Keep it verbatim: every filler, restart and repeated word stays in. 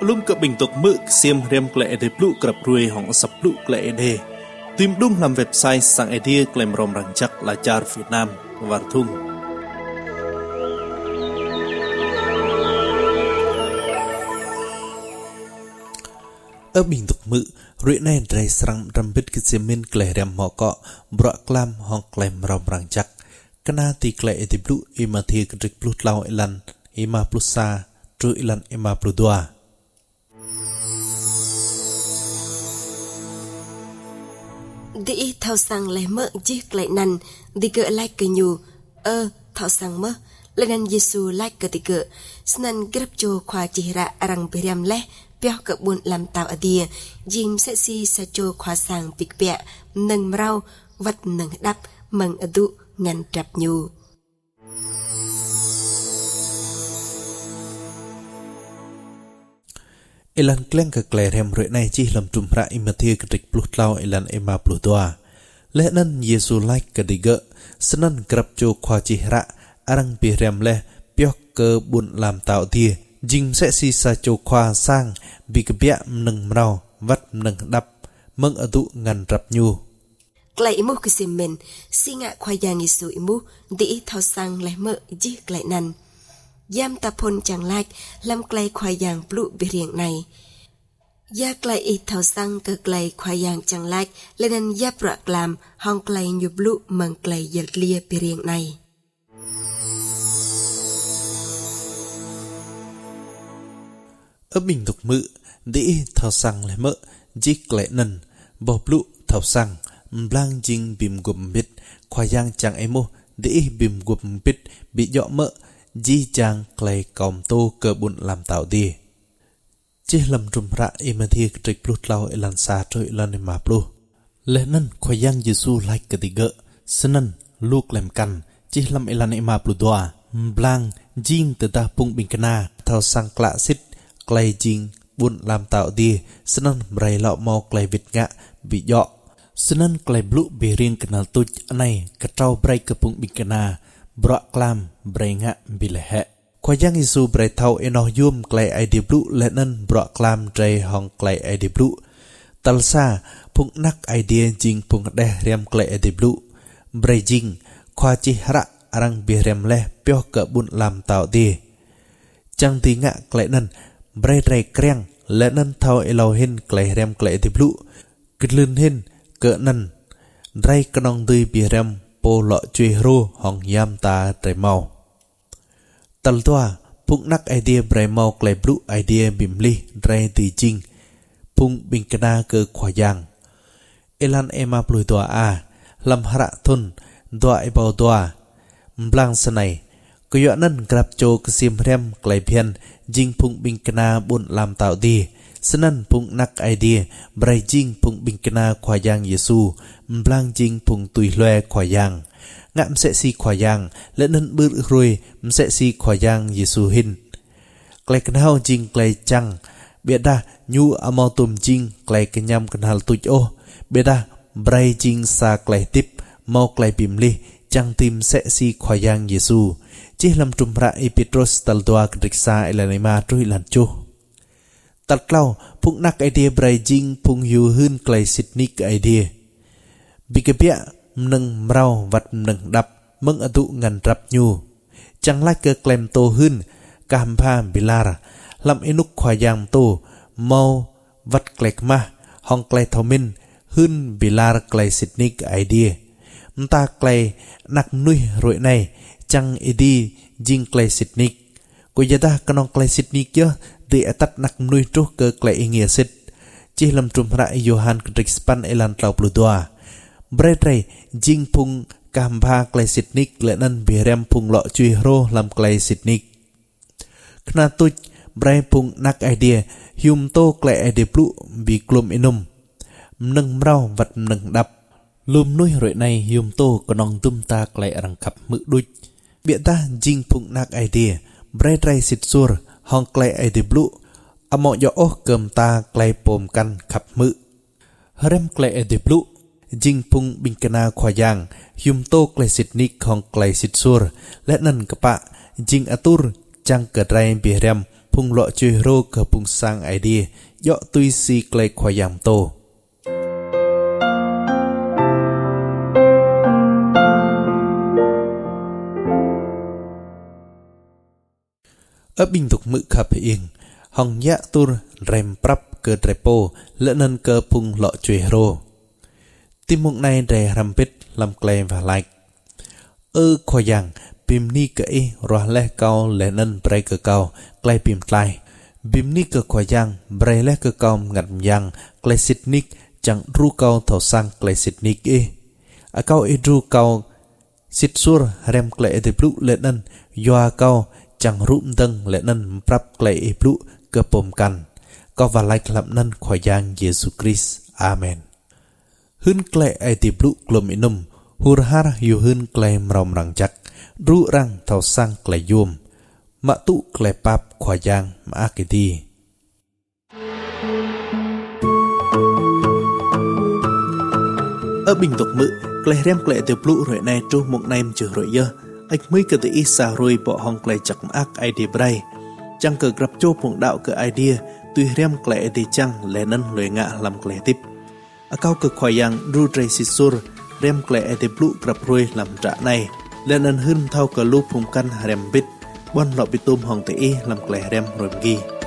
lum cập bình tục mự xiêm rem klệ để plu cập ruồi hỏng sập plu klệ để tìm đúng làm website sang idea klem rom răng chắc là char Việt Nam và thung ở bình tục mự ruồi này dray sang râm bít cái xiêm min klệ rem họ cọ bọa clam hong klem rom răng chắc kana ti klệ để plu ima thi cái plu lau ilan ima plusa tru ilan ima pludua đi thao sang lấy mơ chiếc lại năn đi cỡ lại cờ nhu ơ thao sang mơ lại năn Giêsu lại cờ đi cỡ snan grab cho khoa chỉ ra răng beriam lẽ béo cỡ buồn làm tạo ở địa jim sẽ si sa cho khoa sang bịch bẹ nâng rau vật nâng đắp mừng ở dụ ngăn trap nhu Ilan kleng ke klerem roi nai chi lam tumpra imathia kedik plut lau ilan ema plutua le nan Yesu like ke diga senan krap cho khwa chi ra arang pi rem le pyok ke bun lam tao thia jing se si sa cho khwa sang bi ke bia nang mrau vat nang dap meng adu ngan rap nyu klai imu kisimen singa khwa yang Yesu imu di thao sang le mơ ji klai nan Yam ta pon chẳng like làm clay khoai yang plu bị riêng này. Ya clay ít thao sang cơ clay khoai yang chẳng like lên anh ya bạc làm hong clay nhiều plu măng clay giật lia bị riêng này. Ở bình tục mự đi thao sang lại mỡ dích lại nần bỏ plu thao sang blang jing bìm gồm bít khoai yang chẳng ấy mô đi bìm gồm bít bị dọ mỡ Ji chang klei kaum tu ke bun lam tau di. Chi lam trum ra imathi krik plut lau ilan sa troi ilan ima plu. Lenan khoyang Yesu like ketiga senan luk lem kan chi lam ilan ima plu doa blang jing teta pung bingkena thao sang kla sit klei jing bun lam tau di senan brai lau mau klei vit nga bị dọ senan klei blu bi riêng kenal tuj anai katrau brai ke pung bingkena bra klam brenga bilehe khoyang Yesu brai thau eno yum klei ai di blu lenan bra klam drai hong klei ai di blu talsa phung nak idea jing phung de rem klei ai di blu brai jing khoa chi hara arang bi rem le pyo ka bun lam tau di chang ti nga klei nan brai drai kreng lenan thau elo hin klei rem klei di blu klun hin ka nan drai kanong dui bi rem po lọ chui ro hong yam ta trai mau tal toa phung nak idea brai mau klei blu idea bimli drai ti jing phung bingkana ke khoyang elan ema plui toa a lam hara thun doa ibau toa mblang sanai kuyo nan grab cho kesim rem klei phian jing phung bingkana bun lam tau di senan phung nak idea brai jing phung bingkana khoyang Yesu mblang jing phung tui loe khoyang ngam sẽ si khoyang lenan bur ruồi sẽ si khoyang Yesu hin klei kanau jing klei chang beda nyu amotum jing klei kenyam kanal tuj o beda brai jing sa klei tip mau klei bimli chang tim sẽ si khoyang Yesu chi lam tumra i Petrus tal doa kriksa elanima trui lan chu tat klau phung nak idea brai jing phung yu hun klei sitnik idea bikapia nâng mrau vật nâng đập mâng atu ngàn rap nhu chẳng lách cơ klem tô hun kahampa bilar lam inuk khoyang tô mau vật klek ma hong klei thomin hun bilar klei sitnik idea mta klei nak nui roi này chẳng idi jing klei sitnik ko yada kanong klei sitnik yo ti atat nak nui tru cơ klei ingia sit chi lam trum ra Johan krikspan elan tlau pludua brai trai jing phung kahampa klei sitnik lenan birem phung lọ chui ro lam klei sitnik khna tuj brai phung nak idea hum to klei idea plu bi klum inum nâng mrau vật nâng đập lum nuôi roi này hum to konong tum ta klei rang khap mự duj biện ta jing phung nak idea brai trai sit sur hong klei idea plu amo yo oh kem ta klei pom kan khap mự rem klei idea plu jing phung bingkana khoyang hum to klei sitnik hong klei sit sur lenan kapa jing atur chang ke drai bi rem phung lọ chơi rô cờ phung sang idea dọ tui si clay khoa giang tô ở bình tục mự khắp yên hong nhã tur rem prap cơ trepo lỡ nân cơ phung lọ chơi rô tim mộng này rè rằm bít làm clay và like ơ khoa giang bìm ni kỹ rồi lẽ cao lẽ nân bray cơ cao clay bìm clay bìm ni cơ khoa giang bray lẽ cơ cao ngặt giang clay xịt nick chẳng ru cao thầu sang clay xịt nick e à cao e ru cao xịt sur rem clay de blue lẽ nân yoa cao chẳng rụm dâng lẽ nân prap clay e blue cơ pom can có và like làm nân khoa giang Jesus Christ amen hơn clay e de blue glominum hurhar yu hơn clay mrom rang chắc ru rang thao sang clay yum mạ tụ clay pap khoa giang mà akiti ở bình tục mự clay rem clay từ blue rồi này tru một nem chữ rồi dơ ách mới cơ tự ít xa rồi bỏ hong clay chắc ác idea bray chẳng cờ gặp chô một đạo cơ idea tuy rem clay thì chẳng lẽ nân lười ngạ làm clay tiếp ở cao cực khoa giang ru tray sisur rem clay thì blue gặp rồi làm trả này lên ân hơn thao cờ lúp phùng căn rem bít bon lọ bị tôm hong tự làm clay rem rồi ghi